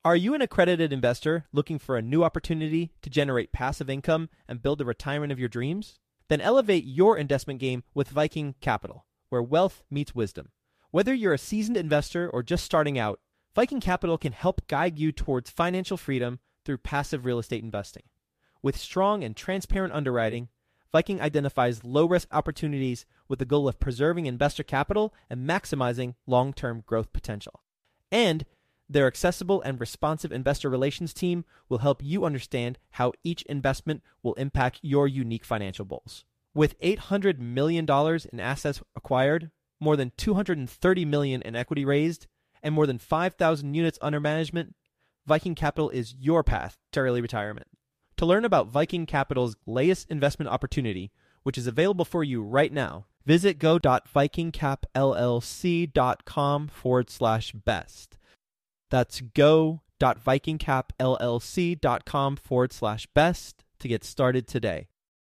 Are you an accredited investor looking for a new opportunity to generate passive income and build the retirement of your dreams? Then elevate your investment game with Viking Capital, where wealth meets wisdom. Whether you're a seasoned investor or just starting out, Viking Capital can help guide you towards financial freedom through passive real estate investing. With strong and transparent underwriting, Viking identifies low-risk opportunities with the goal of preserving investor capital and maximizing long-term growth potential. And their accessible and responsive investor relations team will help you understand how each investment will impact your unique financial goals. With $800 million in assets acquired, more than $230 million in equity raised, and more than 5,000 units under management, Viking Capital is your path to early retirement. To learn about Viking Capital's latest investment opportunity, which is available for you right now, visit go.vikingcapllc.com/best. That's go.vikingcapllc.com/best to get started today.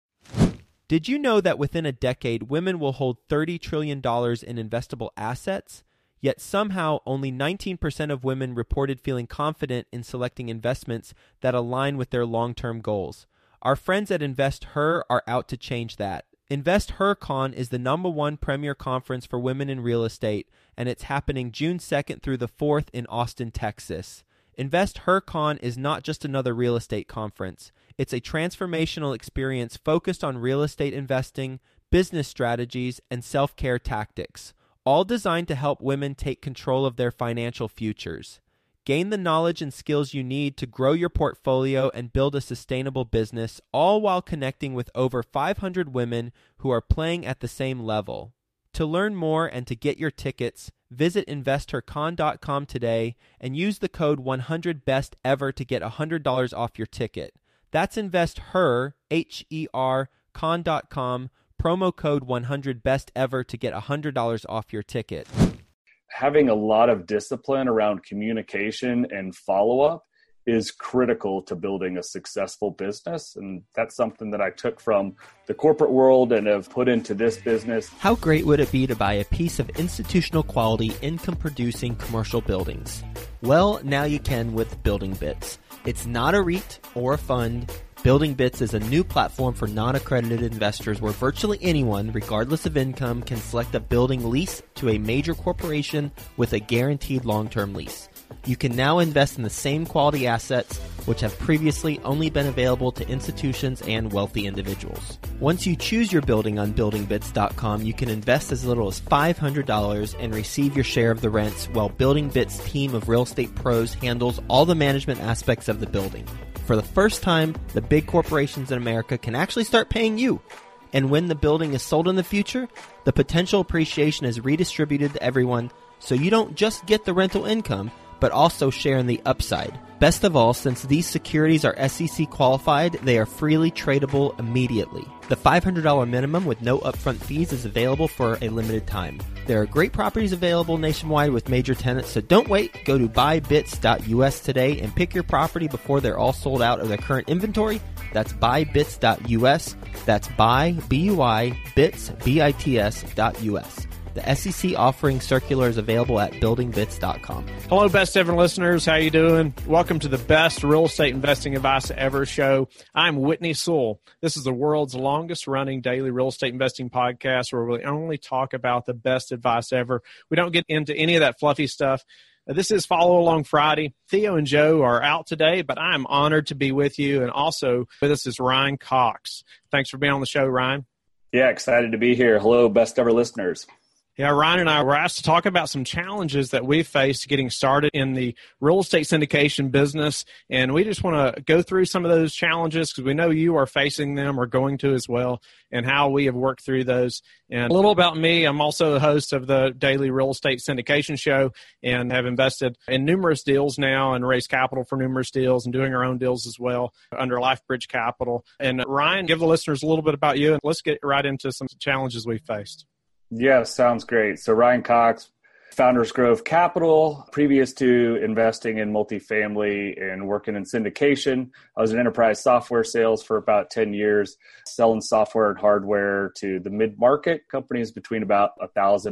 Did you know that within a decade, women will hold $30 trillion in investable assets? Yet somehow only 19% of women reported feeling confident in selecting investments that align with their long-term goals. Our friends at InvestHer are out to change that. InvestHerCon is the #1 premier conference for women in real estate, and it's happening June 2nd through the 4th in Austin, Texas. InvestHerCon is not just another real estate conference. It's a transformational experience focused on real estate investing, business strategies, and self-care tactics, all designed to help women take control of their financial futures. Gain the knowledge and skills you need to grow your portfolio and build a sustainable business, all while connecting with over 500 women who are playing at the same level. To learn more and to get your tickets, visit InvestHerCon.com today and use the code 100BESTEVER to get $100 off your ticket. That's InvestHer, H-E-R, con.com, promo code 100BESTEVER to get $100 off your ticket. Having a lot of discipline around communication and follow-up is critical to building a successful business. And that's something that I took from the corporate world and have put into this business. How great would it be to buy a piece of institutional quality income-producing commercial buildings? Well, now you can with Building Bits. It's not a REIT or a fund. Building Bits is a new platform for non-accredited investors where virtually anyone, regardless of income, can select a building lease to a major corporation with a guaranteed long-term lease. You can now invest in the same quality assets which have previously only been available to institutions and wealthy individuals. Once you choose your building on buildingbits.com, you can invest as little as $500 and receive your share of the rents while Building Bits' team of real estate pros handles all the management aspects of the building. For the first time, the big corporations in America can actually start paying you. And when the building is sold in the future, the potential appreciation is redistributed to everyone, so you don't just get the rental income, but also share in the upside. Best of all, since these securities are SEC qualified, they are freely tradable immediately. The $500 minimum with no upfront fees is available for a limited time. There are great properties available nationwide with major tenants, so don't wait. Go to buybits.us today and pick your property before they're all sold out of their current inventory. That's buybits.us. That's buy, B-U-I, bits, B-I-T-S.us. The SEC offering circular is available at buildingbits.com. Hello, Best Ever listeners. How you doing? Welcome to the best real estate investing advice ever show. I'm Whitney Sewell. This is the world's longest running daily real estate investing podcast where we only talk about the best advice ever. We don't get into any of that fluffy stuff. This is Follow Along Friday. Theo and Joe are out today, but I'm honored to be with you. And also with us is Ryan Cox. Thanks for being on the show, Ryan. Yeah, excited to be here. Hello, Best Ever listeners. Yeah, Ryan and I were asked to talk about some challenges that we've faced getting started in the real estate syndication business, and we just want to go through some of those challenges because we know you are facing them or going to as well, and how we have worked through those. And a little about me, I'm also the host of the Daily Real Estate Syndication Show and have invested in numerous deals now and raised capital for numerous deals and doing our own deals as well under LifeBridge Capital. And Ryan, give the listeners a little bit about you, and let's get right into some challenges we faced. Yeah, sounds great. So Ryan Cox, Founders Grove Capital. Previous to investing in multifamily and working in syndication, I was in enterprise software sales for about 10 years, selling software and hardware to the mid-market companies between about 1,000 and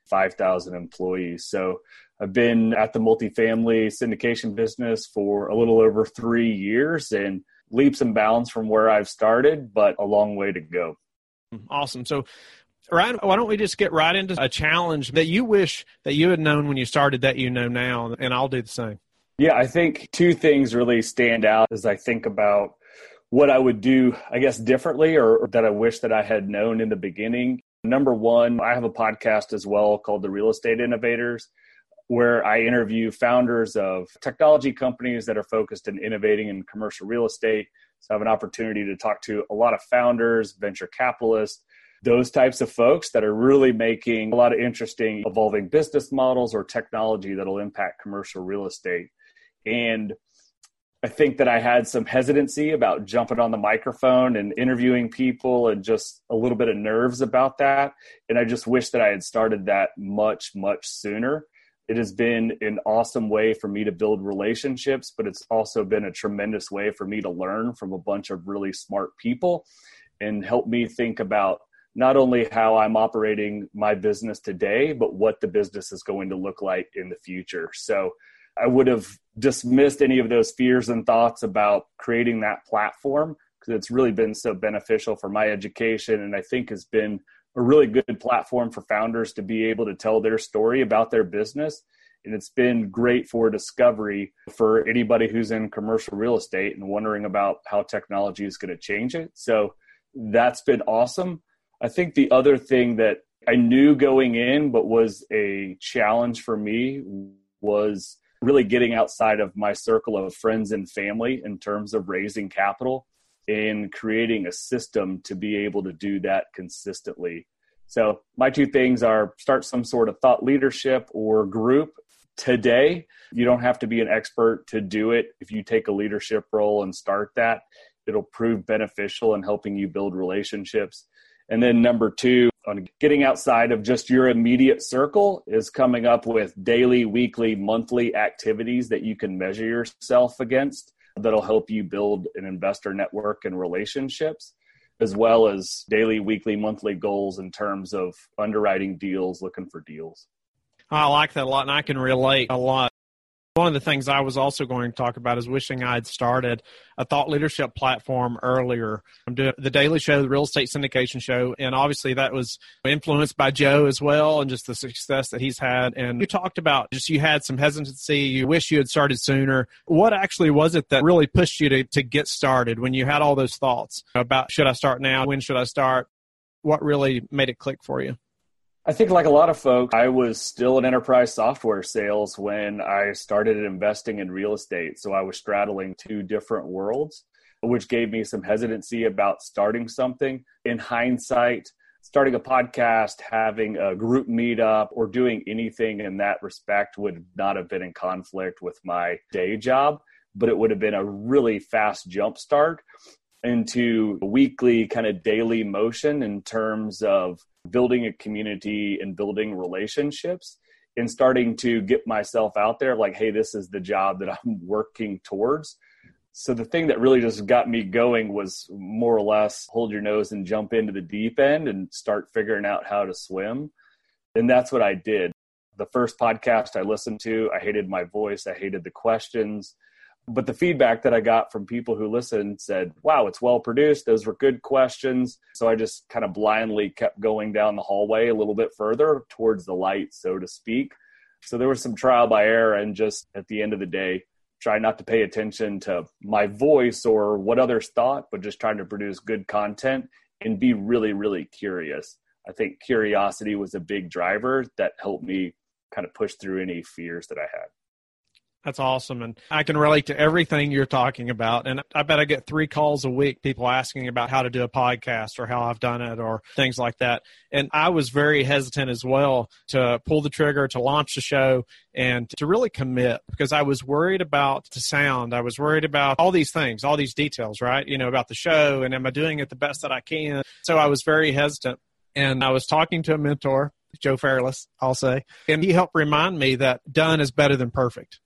5,000 employees. So I've been at the multifamily syndication business for a little over 3 years, and leaps and bounds from where I've started, but a long way to go. Awesome. So Ryan, why don't we just get right into a challenge that you wish that you had known when you started that you know now, and I'll do the same. Yeah, I think two things really stand out as I think about what I would do, I guess, differently or that I wish that I had known in the beginning. Number one, I have a podcast as well called The Real Estate Innovators, where I interview founders of technology companies that are focused in innovating in commercial real estate. So I have an opportunity to talk to a lot of founders, venture capitalists, those types of folks that are really making a lot of interesting evolving business models or technology that'll impact commercial real estate. And I think that I had some hesitancy about jumping on the microphone and interviewing people and just a little bit of nerves about that. And I just wish that I had started that much, much sooner. It has been an awesome way for me to build relationships, but it's also been a tremendous way for me to learn from a bunch of really smart people and help me think about not only how I'm operating my business today, but what the business is going to look like in the future. So I would have dismissed any of those fears and thoughts about creating that platform because it's really been so beneficial for my education, and I think has been a really good platform for founders to be able to tell their story about their business. And it's been great for discovery for anybody who's in commercial real estate and wondering about how technology is going to change it. So that's been awesome. I think the other thing that I knew going in, but was a challenge for me, was really getting outside of my circle of friends and family in terms of raising capital and creating a system to be able to do that consistently. So my two things are start some sort of thought leadership or group today. You don't have to be an expert to do it. If you take a leadership role and start that, it'll prove beneficial in helping you build relationships. And then number two, on getting outside of just your immediate circle, is coming up with daily, weekly, monthly activities that you can measure yourself against that'll help you build an investor network and relationships, as well as daily, weekly, monthly goals in terms of underwriting deals, looking for deals. I like that a lot, and I can relate a lot. One of the things I was also going to talk about is wishing I'd started a thought leadership platform earlier. I'm doing the Daily Show, the Real Estate Syndication Show, and obviously that was influenced by Joe as well and just the success that he's had. And you talked about just you had some hesitancy, you wish you had started sooner. What actually was it that really pushed you to get started when you had all those thoughts about should I start now, when should I start? What really made it click for you? I think like a lot of folks, I was still in enterprise software sales when I started investing in real estate. So I was straddling two different worlds, which gave me some hesitancy about starting something. In hindsight, starting a podcast, having a group meetup, or doing anything in that respect would not have been in conflict with my day job, but it would have been a really fast jump start into weekly kind of daily motion in terms of building a community and building relationships and starting to get myself out there like, hey, this is the job that I'm working towards. So the thing that really just got me going was more or less hold your nose and jump into the deep end and start figuring out how to swim. And that's what I did. The first podcast I listened to, I hated my voice. I hated the questions. But the feedback that I got from people who listened said, wow, it's well produced. Those were good questions. So I just kind of blindly kept going down the hallway a little bit further towards the light, so to speak. So there was some trial by error, and just at the end of the day, try not to pay attention to my voice or what others thought, but just trying to produce good content and be really, really curious. I think curiosity was a big driver that helped me kind of push through any fears that I had. That's awesome. And I can relate to everything you're talking about. And I bet I get 3 calls a week, people asking about how to do a podcast or how I've done it or things like that. And I was very hesitant as well to pull the trigger, to launch the show and to really commit because I was worried about the sound. I was worried about all these things, all these details, right? You know, about the show and am I doing it the best that I can? So I was very hesitant. And I was talking to a mentor, Joe Fairless, I'll say, and he helped remind me that done is better than perfect.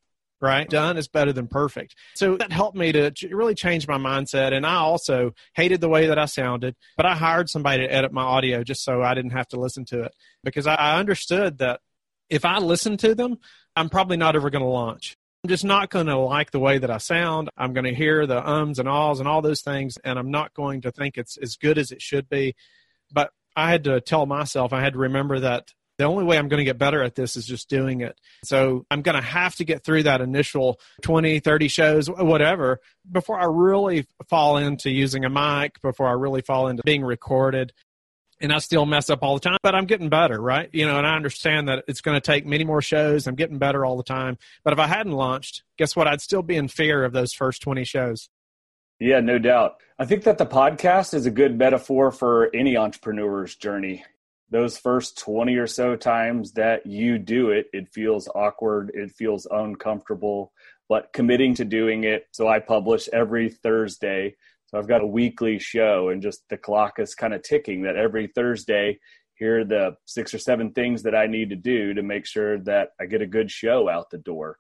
right? Done is better than perfect. So that helped me to really change my mindset. And I also hated the way that I sounded, but I hired somebody to edit my audio just so I didn't have to listen to it, because I understood that if I listen to them, I'm probably not ever going to launch. I'm just not going to like the way that I sound. I'm going to hear the ums and ahs and all those things, and I'm not going to think it's as good as it should be. But I had to tell myself, I had to remember that the only way I'm going to get better at this is just doing it. So I'm going to have to get through that initial 20, 30 shows, whatever, before I really fall into using a mic, before I really fall into being recorded. And I still mess up all the time, but I'm getting better, right? And I understand that it's going to take many more shows. I'm getting better all the time. But if I hadn't launched, guess what? I'd still be in fear of those first 20 shows. Yeah, no doubt. I think that the podcast is a good metaphor for any entrepreneur's journey. Those first 20 or so times that you do it, it feels awkward. It feels uncomfortable, but committing to doing it. So I publish every Thursday. So I've got a weekly show, and just the clock is kind of ticking that every Thursday, here are the 6 or 7 things that I need to do to make sure that I get a good show out the door.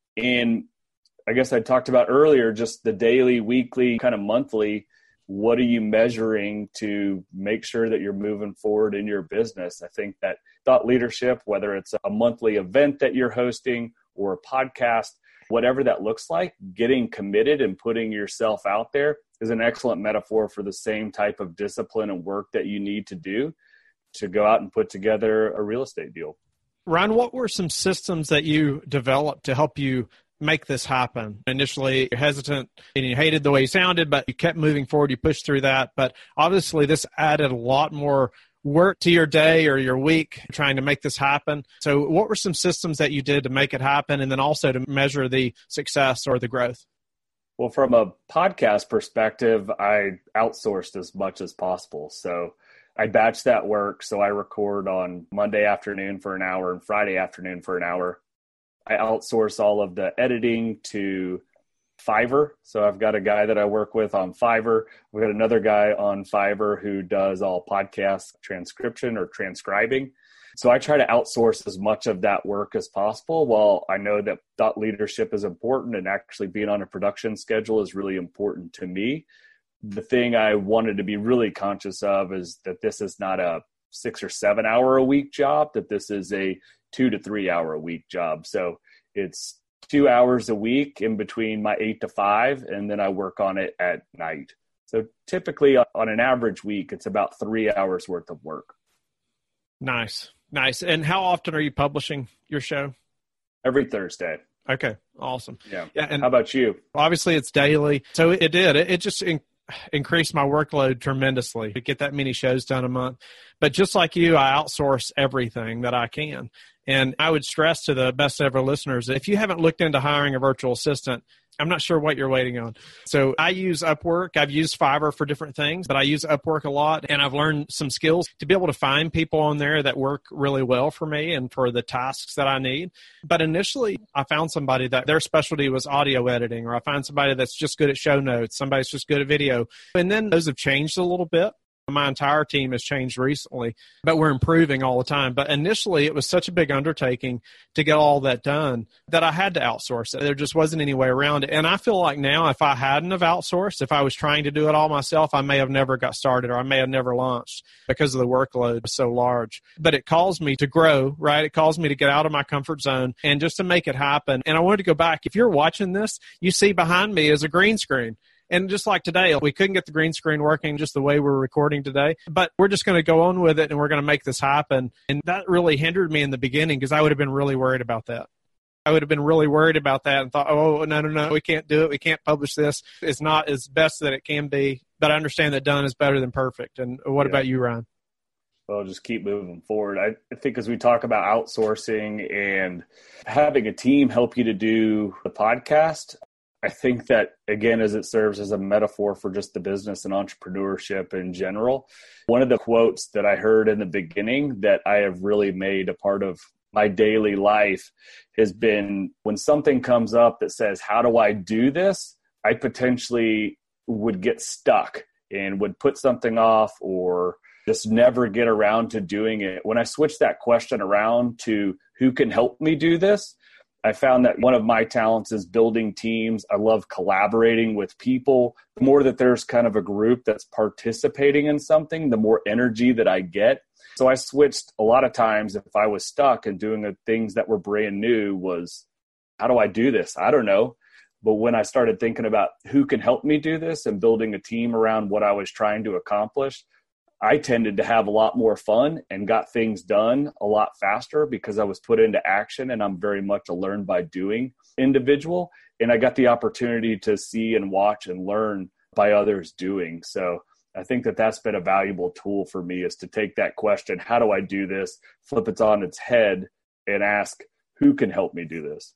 And I guess I talked about earlier, just the daily, weekly, kind of monthly, what are you measuring to make sure that you're moving forward in your business? I think that thought leadership, whether it's a monthly event that you're hosting or a podcast, whatever that looks like, getting committed and putting yourself out there is an excellent metaphor for the same type of discipline and work that you need to do to go out and put together a real estate deal. Ryan, what were some systems that you developed to help you make this happen? Initially, you're hesitant and you hated the way you sounded, but you kept moving forward. You pushed through that. But obviously, this added a lot more work to your day or your week trying to make this happen. So what were some systems that you did to make it happen, and then also to measure the success or the growth? Well, from a podcast perspective, I outsourced as much as possible. So I batch that work. So I record on Monday afternoon for an hour and Friday afternoon for an hour. I outsource all of the editing to Fiverr. So I've got a guy that I work with on Fiverr. We've got another guy on Fiverr who does all podcast transcription or transcribing. So I try to outsource as much of that work as possible. While I know that thought leadership is important and actually being on a production schedule is really important to me, the thing I wanted to be really conscious of is that this is not a 6 or 7 hour a week job, that this is a 2 to 3 hour a week job. So it's 2 hours a week in between my 8 to 5, and then I work on it at night. So typically on an average week, it's about 3 hours worth of work. Nice. And how often are you publishing your show? Every Thursday. Okay. Awesome. Yeah. And how about you? Obviously it's daily. So it did. It just increased my workload tremendously to get that many shows done a month. But just like you, I outsource everything that I can. And I would stress to the best ever listeners, if you haven't looked into hiring a virtual assistant, I'm not sure what you're waiting on. So I use Upwork. I've used Fiverr for different things, but I use Upwork a lot. And I've learned some skills to be able to find people on there that work really well for me and for the tasks that I need. But initially, I found somebody that their specialty was audio editing, or I find somebody that's just good at show notes, somebody's just good at video. And then those have changed a little bit. My entire team has changed recently, but we're improving all the time. But initially, it was such a big undertaking to get all that done that I had to outsource it. There just wasn't any way around it. And I feel like now, if I hadn't have outsourced, if I was trying to do it all myself, I may have never got started, or I may have never launched because of the workload so large. But it caused me to grow, right? It caused me to get out of my comfort zone and just to make it happen. And I wanted to go back. If you're watching this, you see behind me is a green screen. And just like today, we couldn't get the green screen working just the way we're recording today, but we're just going to go on with it and we're going to make this happen. And that really hindered me in the beginning because I would have been really worried about that. I would have been really worried about that and thought, oh, no, we can't do it. We can't publish this. It's not as best that it can be, but I understand that done is better than perfect. And what about you, Ryan? Well, just keep moving forward. I think as we talk about outsourcing and having a team help you to do the podcast, I think that, again, as it serves as a metaphor for just the business and entrepreneurship in general, one of the quotes that I heard in the beginning that I have really made a part of my daily life has been when something comes up that says, how do I do this? I potentially would get stuck and would put something off or just never get around to doing it. When I switch that question around to who can help me do this, I found that one of my talents is building teams. I love collaborating with people. The more that there's kind of a group that's participating in something, the more energy that I get. So I switched a lot of times if I was stuck and doing things that were brand new was, how do I do this? I don't know. But when I started thinking about who can help me do this and building a team around what I was trying to accomplish, I tended to have a lot more fun and got things done a lot faster because I was put into action, and I'm very much a learn by doing individual. And I got the opportunity to see and watch and learn by others doing. So I think that that's been a valuable tool for me, is to take that question, how do I do this, flip it on its head and ask, who can help me do this?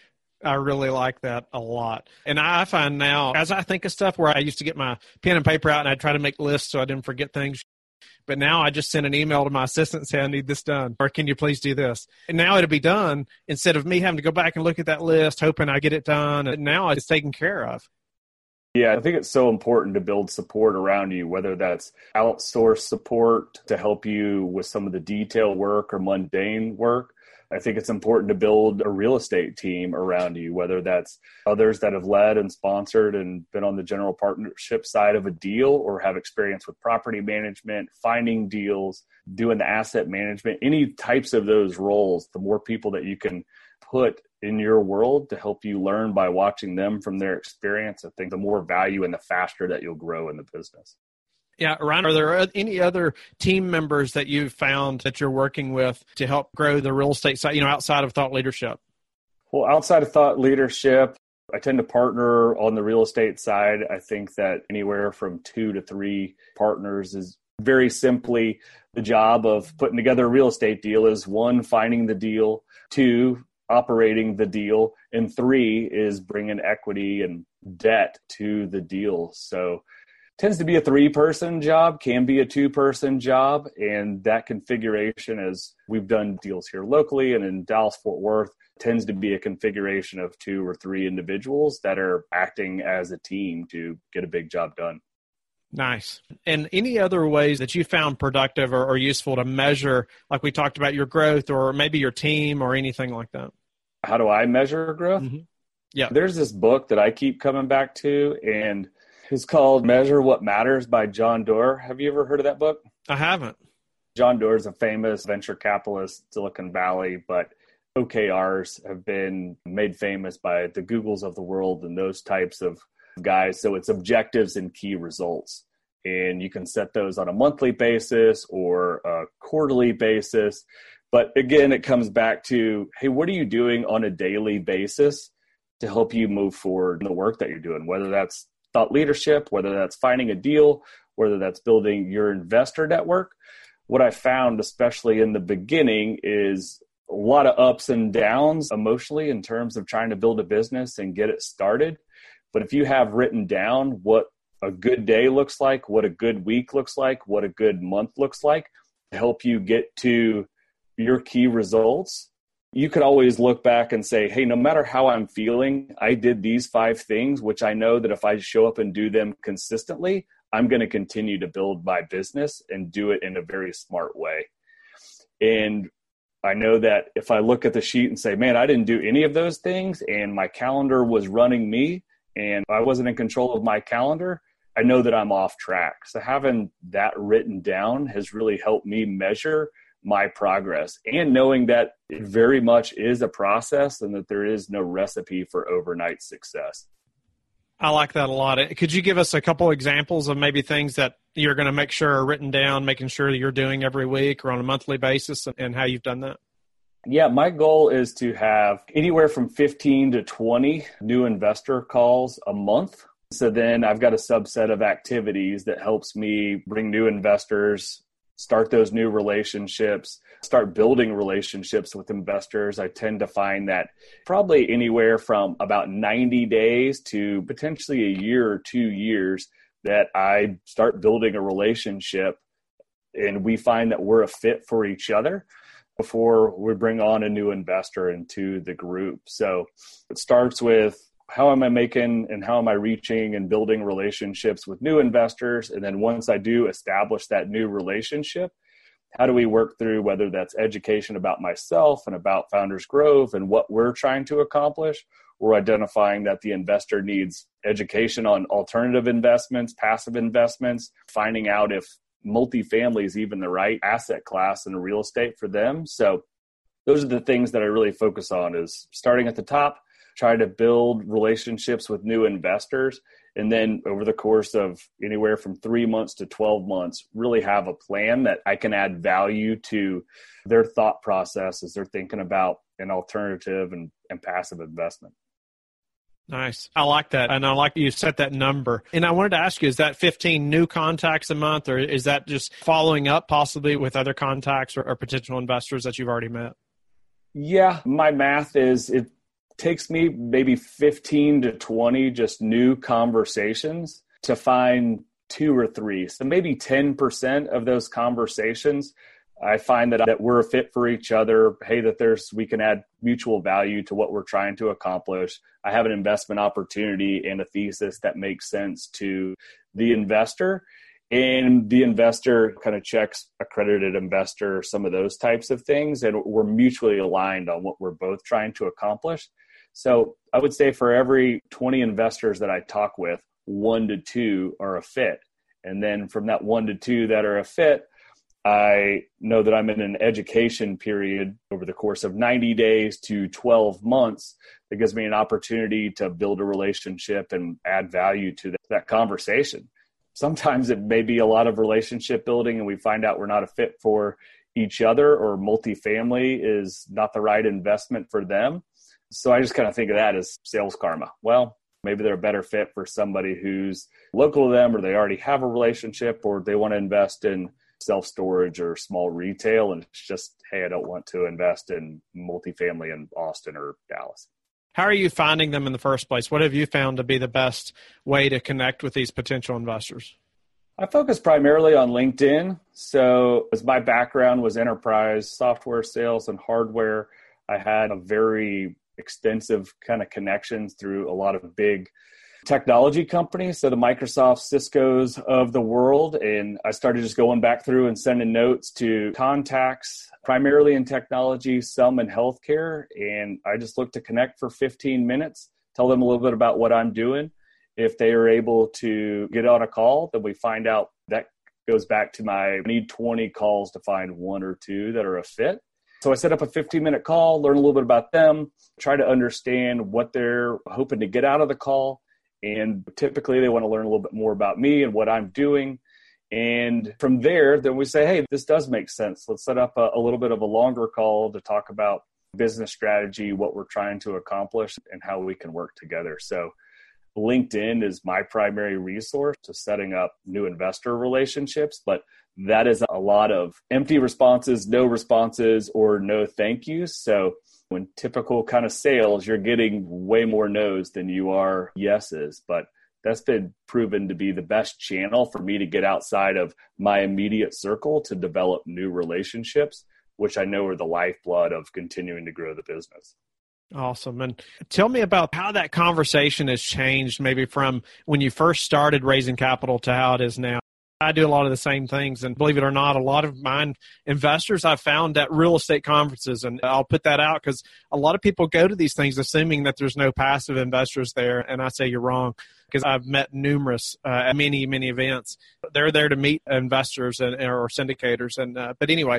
I really like that a lot. And I find now, as I think of stuff, where I used to get my pen and paper out and I'd try to make lists so I didn't forget things. But now I just send an email to my assistant and say, I need this done, or can you please do this? And now it'll be done instead of me having to go back and look at that list, hoping I get it done. And now it's taken care of. Yeah, I think it's so important to build support around you, whether that's outsourced support to help you with some of the detail work or mundane work. I think it's important to build a real estate team around you, whether that's others that have led and sponsored and been on the general partnership side of a deal, or have experience with property management, finding deals, doing the asset management, any types of those roles. The more people that you can put in your world to help you learn by watching them from their experience, I think the more value and the faster that you'll grow in the business. Yeah, Ryan, are there any other team members that you've found that you're working with to help grow the real estate side, outside of thought leadership? Well, outside of thought leadership, I tend to partner on the real estate side. I think that anywhere from 2 to 3 partners is very simply the job of putting together a real estate deal is 1, finding the deal, 2, operating the deal, and 3 is bringing equity and debt to the deal. So tends to be a 3-person job, can be a 2-person job. And that configuration, as we've done deals here locally and in Dallas, Fort Worth, tends to be a configuration of 2 or 3 individuals that are acting as a team to get a big job done. Nice. And any other ways that you found productive or useful to measure, like we talked about, your growth or maybe your team or anything like that? How do I measure growth? Mm-hmm. Yeah. There's this book that I keep coming back to, and it's called Measure What Matters by John Doerr. Have you ever heard of that book? I haven't. John Doerr is a famous venture capitalist, Silicon Valley, but OKRs have been made famous by the Googles of the world and those types of guys. So it's objectives and key results. And you can set those on a monthly basis or a quarterly basis. But again, it comes back to, hey, what are you doing on a daily basis to help you move forward in the work that you're doing, whether that's thought leadership, whether that's finding a deal, whether that's building your investor network. What I found, especially in the beginning, is a lot of ups and downs emotionally in terms of trying to build a business and get it started. But if you have written down what a good day looks like, what a good week looks like, what a good month looks like, to help you get to your key results, you could always look back and say, hey, no matter how I'm feeling, I did these 5 things, which I know that if I show up and do them consistently, I'm going to continue to build my business and do it in a very smart way. And I know that if I look at the sheet and say, man, I didn't do any of those things and my calendar was running me and I wasn't in control of my calendar, I know that I'm off track. So having that written down has really helped me measure my progress, and knowing that it very much is a process and that there is no recipe for overnight success. I like that a lot. Could you give us a couple examples of maybe things that you're going to make sure are written down, making sure that you're doing every week or on a monthly basis, and how you've done that? Yeah, my goal is to have anywhere from 15 to 20 new investor calls a month. So then I've got a subset of activities that helps me bring new investors, start those new relationships, start building relationships with investors. I tend to find that probably anywhere from about 90 days to potentially a year or 2 years that I start building a relationship and we find that we're a fit for each other before we bring on a new investor into the group. So it starts with, how am I making and how am I reaching and building relationships with new investors? And then once I do establish that new relationship, how do we work through whether that's education about myself and about Founders Grove and what we're trying to accomplish, or identifying that the investor needs education on alternative investments, passive investments, finding out if multifamily is even the right asset class in real estate for them. So those are the things that I really focus on, is starting at the top, trying to build relationships with new investors, and then over the course of anywhere from 3 months to 12 months, really have a plan that I can add value to their thought process as they're thinking about an alternative and passive investment. Nice. I like that. And I like you set that number. And I wanted to ask you, is that 15 new contacts a month, or is that just following up possibly with other contacts or potential investors that you've already met? Yeah, my math is it takes me maybe 15 to 20 just new conversations to find 2 or 3. So maybe 10% of those conversations, I find that we're a fit for each other. Hey, that we can add mutual value to what we're trying to accomplish. I have an investment opportunity and a thesis that makes sense to the investor. And the investor kind of checks accredited investor, some of those types of things. And we're mutually aligned on what we're both trying to accomplish. So I would say for every 20 investors that I talk with, 1 to 2 are a fit. And then from that 1 to 2 that are a fit, I know that I'm in an education period over the course of 90 days to 12 months that gives me an opportunity to build a relationship and add value to that conversation. Sometimes it may be a lot of relationship building and we find out we're not a fit for each other, or multifamily is not the right investment for them. So I just kind of think of that as sales karma. Well, maybe they're a better fit for somebody who's local to them, or they already have a relationship, or they want to invest in self-storage or small retail. And it's just, hey, I don't want to invest in multifamily in Austin or Dallas. How are you finding them in the first place? What have you found to be the best way to connect with these potential investors? I focus primarily on LinkedIn. So as my background was enterprise software sales and hardware, I had a very extensive kind of connections through a lot of big technology companies. So the Microsoft, Cisco's of the world. And I started just going back through and sending notes to contacts, primarily in technology, some in healthcare. And I just look to connect for 15 minutes, tell them a little bit about what I'm doing. If they are able to get on a call, then we find out that goes back to I need 20 calls to find 1 or 2 that are a fit. So I set up a 15-minute call, learn a little bit about them, try to understand what they're hoping to get out of the call. And typically they want to learn a little bit more about me and what I'm doing. And from there, then we say, hey, this does make sense. Let's set up a little bit of a longer call to talk about business strategy, what we're trying to accomplish, and how we can work together. So LinkedIn is my primary resource to setting up new investor relationships, but that is a lot of empty responses, no responses, or no thank yous. So when typical kind of sales, you're getting way more no's than you are yeses, but that's been proven to be the best channel for me to get outside of my immediate circle to develop new relationships, which I know are the lifeblood of continuing to grow the business. Awesome. And tell me about how that conversation has changed, maybe from when you first started raising capital to how it is now. I do a lot of the same things, and believe it or not, a lot of my investors I've found at real estate conferences, and I'll put that out because a lot of people go to these things assuming that there's no passive investors there, and I say you're wrong because I've met numerous at many events. They're there to meet investors or syndicators, but anyway.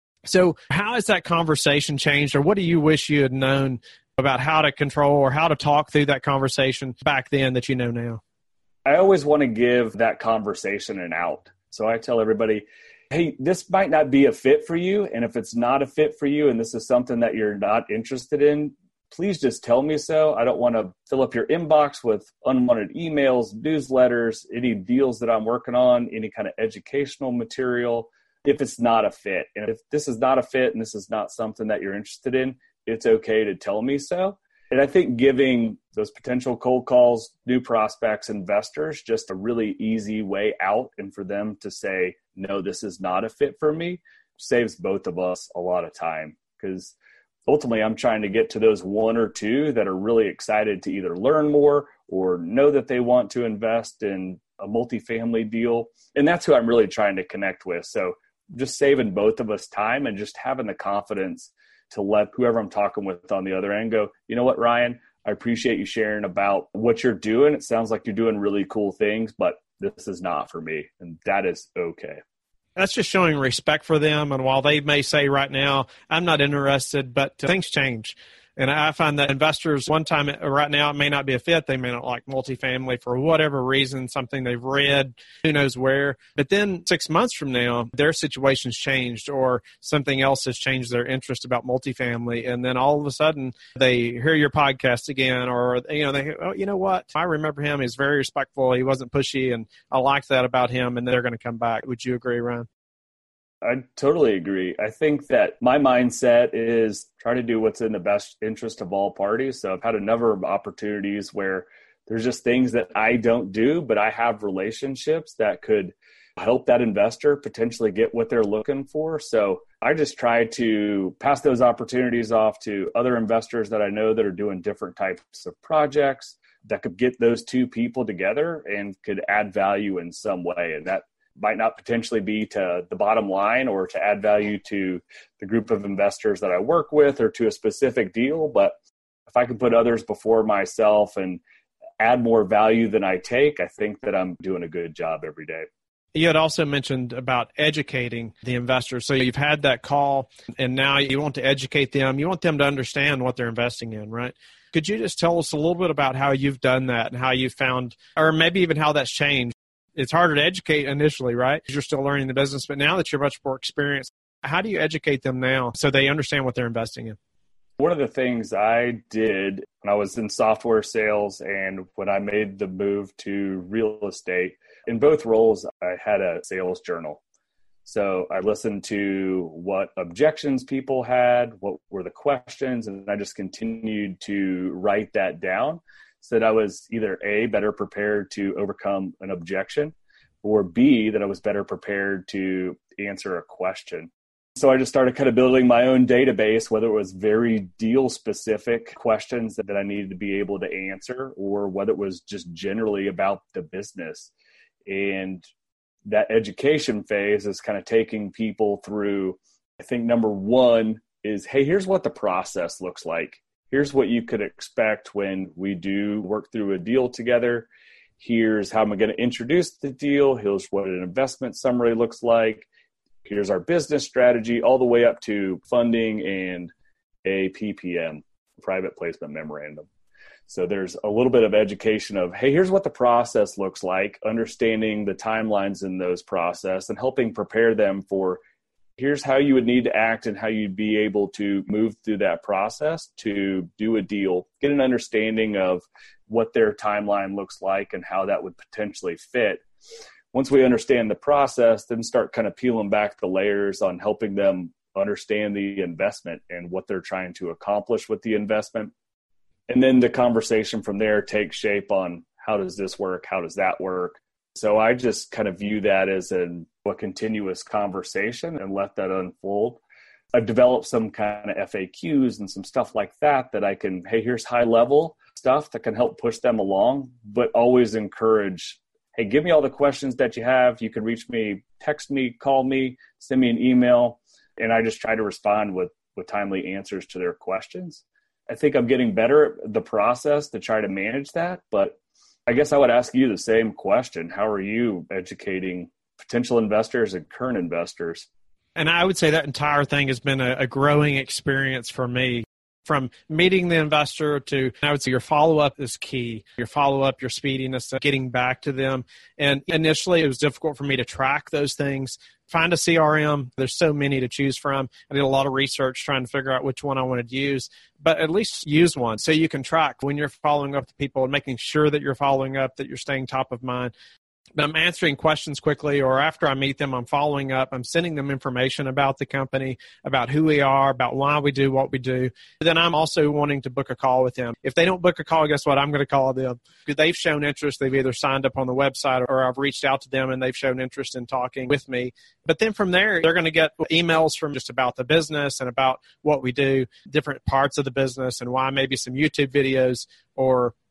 So how has that conversation changed, or what do you wish you had known about how to control or how to talk through that conversation back then that you know now? I always want to give that conversation an out. So I tell everybody, hey, this might not be a fit for you. And if it's not a fit for you and this is something that you're not interested in, please just tell me so. I don't want to fill up your inbox with unwanted emails, newsletters, any deals that I'm working on, any kind of educational material, if it's not a fit. And if this is not a fit and this is not something that you're interested in, it's okay to tell me so. And I think giving those potential cold calls, new prospects, investors, just a really easy way out and for them to say, no, this is not a fit for me, saves both of us a lot of time. Because ultimately, I'm trying to get to those 1 or 2 that are really excited to either learn more or know that they want to invest in a multifamily deal. And that's who I'm really trying to connect with. So just saving both of us time and just having the confidence to let whoever I'm talking with on the other end go, you know what, Ryan, I appreciate you sharing about what you're doing. It sounds like you're doing really cool things, but this is not for me. And that is okay. That's just showing respect for them. And while they may say right now, I'm not interested, but things change. And I find that investors one time, right now, it may not be a fit. They may not like multifamily for whatever reason, something they've read, who knows where. But then 6 months from now, their situation's changed or something else has changed their interest about multifamily. And then all of a sudden they hear your podcast again, or, they, oh, you know what? I remember him. He's very respectful. He wasn't pushy. And I liked that about him. And they're going to come back. Would you agree, Ryan? I totally agree. I think that my mindset is try to do what's in the best interest of all parties. So I've had a number of opportunities where there's just things that I don't do, but I have relationships that could help that investor potentially get what they're looking for. So I just try to pass those opportunities off to other investors that I know that are doing different types of projects that could get those two people together and could add value in some way. And that might not potentially be to the bottom line or to add value to the group of investors that I work with or to a specific deal. But if I can put others before myself and add more value than I take, I think that I'm doing a good job every day. You had also mentioned about educating the investors. So you've had that call and now you want to educate them. You want them to understand what they're investing in, right? Could you just tell us a little bit about how you've done that and how you found, or maybe even how that's changed? It's harder to educate initially, right? Because you're still learning the business. But now that you're much more experienced, how do you educate them now so they understand what they're investing in? One of the things I did when I was in software sales and when I made the move to real estate, in both roles, I had a sales journal. So I listened to what objections people had, what were the questions, and I just continued to write that down. So that I was either A, better prepared to overcome an objection, or B, that I was better prepared to answer a question. So I just started kind of building my own database, whether it was very deal specific questions that I needed to be able to answer, or whether it was just generally about the business. And that education phase is kind of taking people through, I think number one is, hey, here's what the process looks like. Here's what you could expect when we do work through a deal together. Here's how I'm going to introduce the deal. Here's what an investment summary looks like. Here's our business strategy, all the way up to funding and a PPM, private placement memorandum. So there's a little bit of education of, hey, here's what the process looks like, understanding the timelines in those process and helping prepare them for here's how you would need to act and how you'd be able to move through that process to do a deal, get an understanding of what their timeline looks like and how that would potentially fit. Once we understand the process, then start kind of peeling back the layers on helping them understand the investment and what they're trying to accomplish with the investment. And then the conversation from there takes shape on how does this work? How does that work? So I just kind of view that as a continuous conversation and let that unfold. I've developed some kind of FAQs and some stuff like that I can, hey, here's high level stuff that can help push them along, but always encourage, hey, give me all the questions that you have. You can reach me, text me, call me, send me an email. And I just try to respond with timely answers to their questions. I think I'm getting better at the process to try to manage that, but I guess I would ask you the same question. How are you educating potential investors and current investors? And I would say that entire thing has been a growing experience for me. From meeting the investor to, I would say your follow-up is key. Your follow-up, your speediness, getting back to them. And initially, it was difficult for me to track those things. Find a CRM. There's so many to choose from. I did a lot of research trying to figure out which one I wanted to use, but at least use one so you can track when you're following up to people and making sure that you're following up, that you're staying top of mind. But I'm answering questions quickly, or after I meet them, I'm following up. I'm sending them information about the company, about who we are, about why we do what we do. Then I'm also wanting to book a call with them. If they don't book a call, guess what? I'm going to call them. They've shown interest. They've either signed up on the website or I've reached out to them and they've shown interest in talking with me. But then from there, they're going to get emails from just about the business and about what we do, different parts of the business and why, maybe some YouTube videos or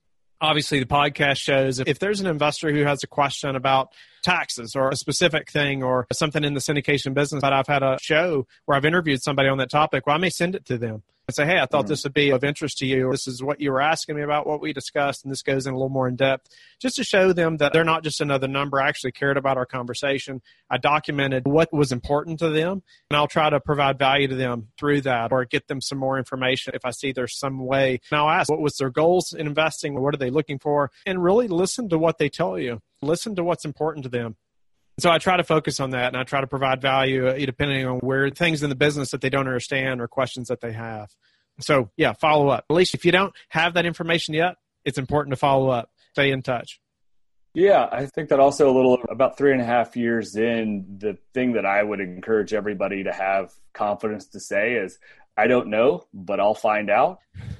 obviously the podcast shows, if there's an investor who has a question about taxes or a specific thing or something in the syndication business that I've had a show where I've interviewed somebody on that topic, well, I may send it to them and say, hey, I thought this would be of interest to you. This is what you were asking me about, what we discussed, and this goes in a little more in depth, just to show them that they're not just another number. I actually cared about our conversation. I documented what was important to them, and I'll try to provide value to them through that or get them some more information if I see there's some way. And I'll ask, what was their goals in investing? What are they looking for? And really listen to what they tell you. Listen to what's important to them. So I try to focus on that, and I try to provide value depending on where things in the business that they don't understand or questions that they have. So, yeah, follow up. At least if you don't have that information yet, it's important to follow up. Stay in touch. Yeah, I think that also a little about 3.5 years in, the thing that I would encourage everybody to have confidence to say is, I don't know, but I'll find out,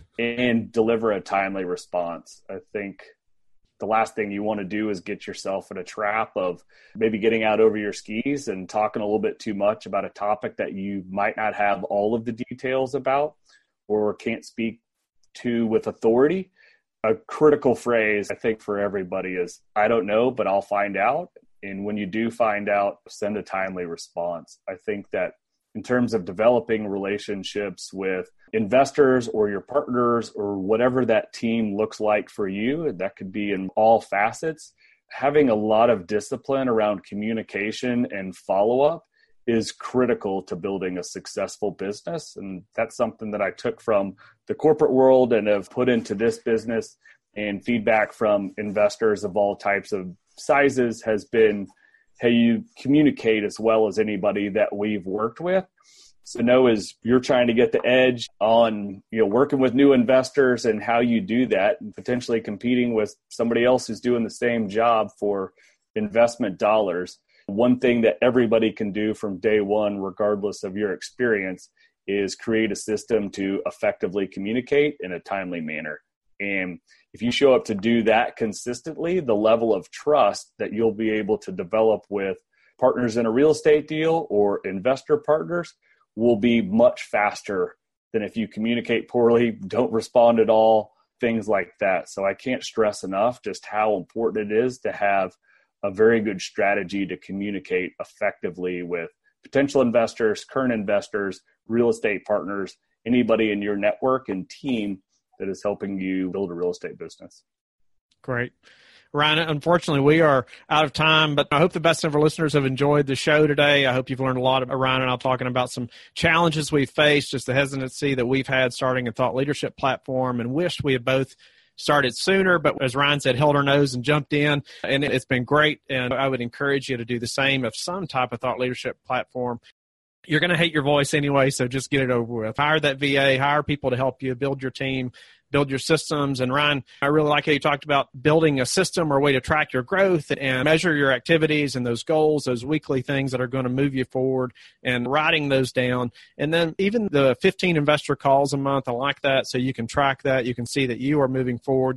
and deliver a timely response. I think the last thing you want to do is get yourself in a trap of maybe getting out over your skis and talking a little bit too much about a topic that you might not have all of the details about or can't speak to with authority. A critical phrase, I think, for everybody is, I don't know, but I'll find out. And when you do find out, send a timely response. I think that in terms of developing relationships with investors or your partners or whatever that team looks like for you, that could be in all facets, having a lot of discipline around communication and follow-up is critical to building a successful business. And that's something that I took from the corporate world and have put into this business, and feedback from investors of all types of sizes has been, hey, you communicate as well as anybody that we've worked with. So know as you're trying to get the edge on, working with new investors and how you do that, and potentially competing with somebody else who's doing the same job for investment dollars. One thing that everybody can do from day one, regardless of your experience, is create a system to effectively communicate in a timely manner. And if you show up to do that consistently, the level of trust that you'll be able to develop with partners in a real estate deal or investor partners will be much faster than if you communicate poorly, don't respond at all, things like that. So I can't stress enough just how important it is to have a very good strategy to communicate effectively with potential investors, current investors, real estate partners, anybody in your network and team that is helping you build a real estate business. Great. Ryan, unfortunately, we are out of time, but I hope the best of our listeners have enjoyed the show today. I hope you've learned a lot about Ryan and I talking about some challenges we've faced, just the hesitancy that we've had starting a thought leadership platform, and wished we had both started sooner, but as Ryan said, held our nose and jumped in, and it's been great. And I would encourage you to do the same of some type of thought leadership platform. You're going to hate your voice anyway, so just get it over with. Hire that VA, hire people to help you build your team, build your systems. And Ryan, I really like how you talked about building a system or a way to track your growth and measure your activities and those goals, those weekly things that are going to move you forward, and writing those down. And then even the 15 investor calls a month, I like that. So you can track that. You can see that you are moving forward.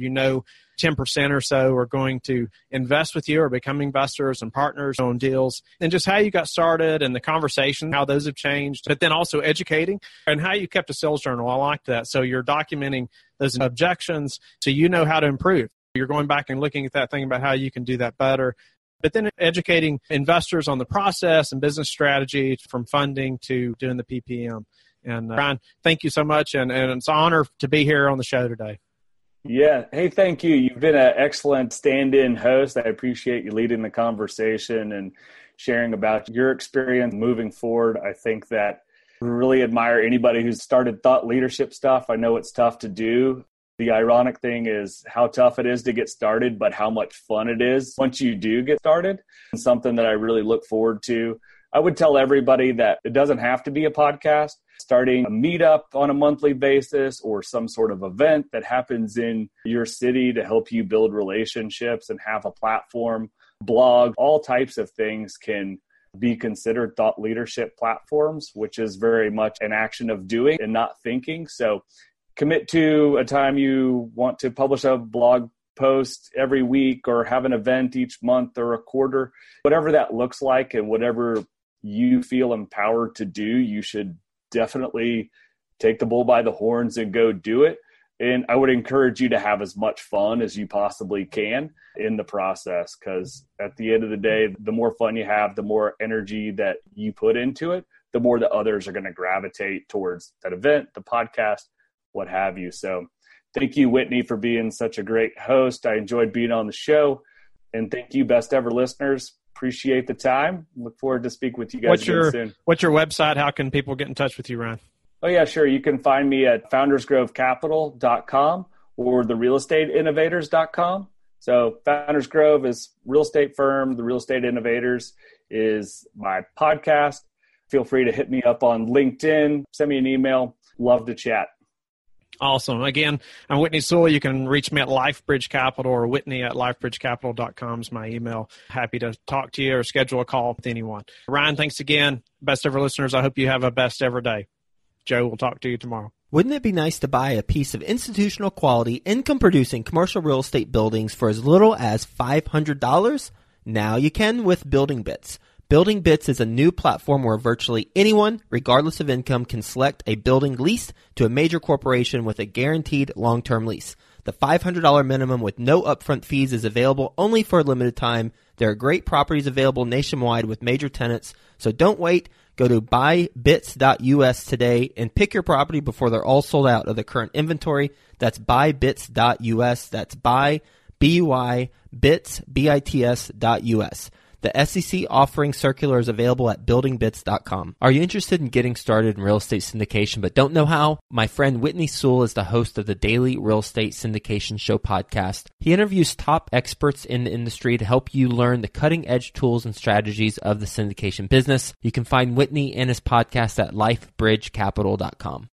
10% or so are going to invest with you or become investors and partners on deals, and just how you got started and the conversation, how those have changed, but then also educating and how you kept a sales journal. I like that. So you're documenting those objections so you know how to improve. You're going back and looking at that, thinking about how you can do that better, but then educating investors on the process and business strategy from funding to doing the PPM. And Ryan, thank you so much. And it's an honor to be here on the show today. Yeah. Hey, thank you. You've been an excellent stand-in host. I appreciate you leading the conversation and sharing about your experience moving forward. I think that I really admire anybody who's started thought leadership stuff. I know it's tough to do. The ironic thing is how tough it is to get started, but how much fun it is once you do get started. And something that I really look forward to. I would tell everybody that it doesn't have to be a podcast. Starting a meetup on a monthly basis or some sort of event that happens in your city to help you build relationships and have a platform, blog, all types of things can be considered thought leadership platforms, which is very much an action of doing and not thinking. So commit to a time you want to publish a blog post every week or have an event each month or a quarter, whatever that looks like and whatever you feel empowered to do, you should definitely take the bull by the horns and go do it. And I would encourage you to have as much fun as you possibly can in the process, because at the end of the day, the more fun you have, the more energy that you put into it, the more that others are going to gravitate towards that event, the podcast, what have you. So thank you, Whitney, for being such a great host. I enjoyed being on the show. And thank you, best ever listeners. Appreciate the time. Look forward to speak with you guys soon. What's your website? How can people get in touch with you, Ryan? Oh, yeah, sure. You can find me at foundersgrovecapital.com or therealestateinnovators.com. So Founders Grove is real estate firm. The Real Estate Innovators is my podcast. Feel free to hit me up on LinkedIn. Send me an email. Love to chat. Awesome. Again, I'm Whitney Sewell. You can reach me at LifeBridge Capital or Whitney at lifebridgecapital.com is my email. Happy to talk to you or schedule a call with anyone. Ryan, thanks again. Best ever listeners, I hope you have a best ever day. Joe, we'll talk to you tomorrow. Wouldn't it be nice to buy a piece of institutional quality income-producing commercial real estate buildings for as little as $500? Now you can with Building Bits. Building Bits is a new platform where virtually anyone, regardless of income, can select a building leased to a major corporation with a guaranteed long-term lease. The $500 minimum with no upfront fees is available only for a limited time. There are great properties available nationwide with major tenants, so don't wait. Go to buybits.us today and pick your property before they're all sold out of the current inventory. That's buybits.us. That's buy, B-U-I, bits, B-I-T-S.us. The SEC offering circular is available at buildingbits.com. Are you interested in getting started in real estate syndication but don't know how? My friend Whitney Sewell is the host of the Daily Real Estate Syndication Show podcast. He interviews top experts in the industry to help you learn the cutting-edge tools and strategies of the syndication business. You can find Whitney and his podcast at lifebridgecapital.com.